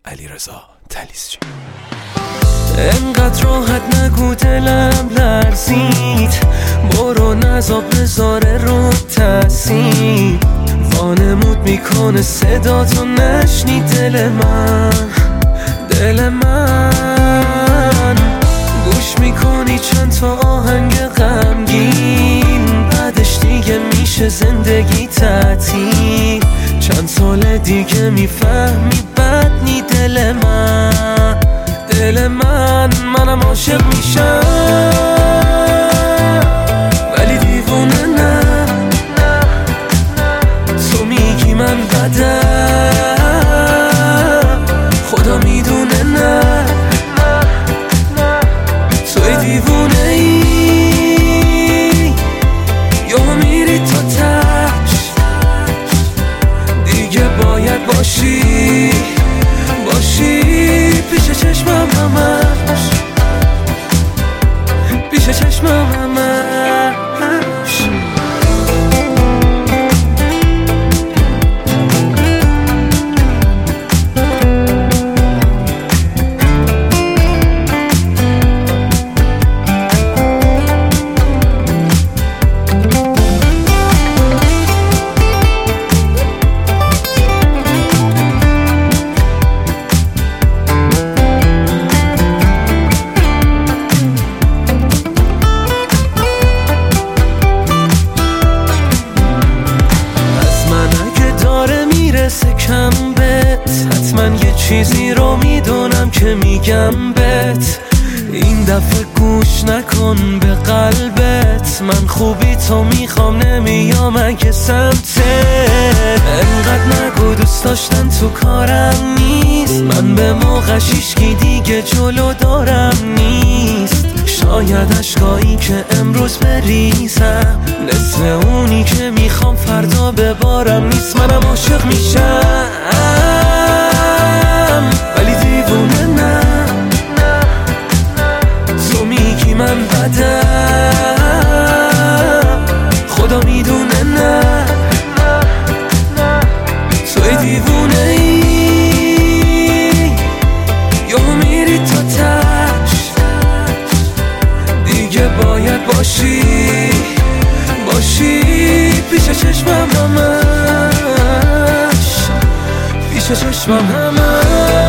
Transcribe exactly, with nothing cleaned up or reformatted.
علیرضا طلیسچی. انقدر راحت نگو دلم لرزید، برو نذاب بذاره رو تاثیر، وانمود میکنه صدا تو نشنی دل من، دل من گوش میکنی چند تا آهنگ غمگین، بعدش دیگه میشه زندگی تعطیل، چند سال دیگه میفهمی بدنی دل من، دل من منم عاشق میشم ولی دیوونه نه، تو میگی من بدم خدا میدونه نه، توی دیوونه ای یا میری تا تش، دیگه باید باشی باشی پیش چشمم همش، پیش چشمم همش. کم بهت حتما یه چیزی رو میدونم که میگم بهت، این دفعه گوش نکن به قلبت، من خوبی تو میخوام نمیام اگه سمتت، انقدر نگو دوست داشتن تو کارم نیست، من به موقع شیشکی دیگه جلو دارم نیست، شاید عشقایی که امروز بریزم نصف اونی که میخوام فردا ببارم نیست، منم عاشق میشم ولی دیوونه نه، تو میگی من بدم خدا میدونه نه، توی دیوونه ای یا میری تا تش، دیگه باید باشی باشی پیش چشمم همش، پیش چشمم همش.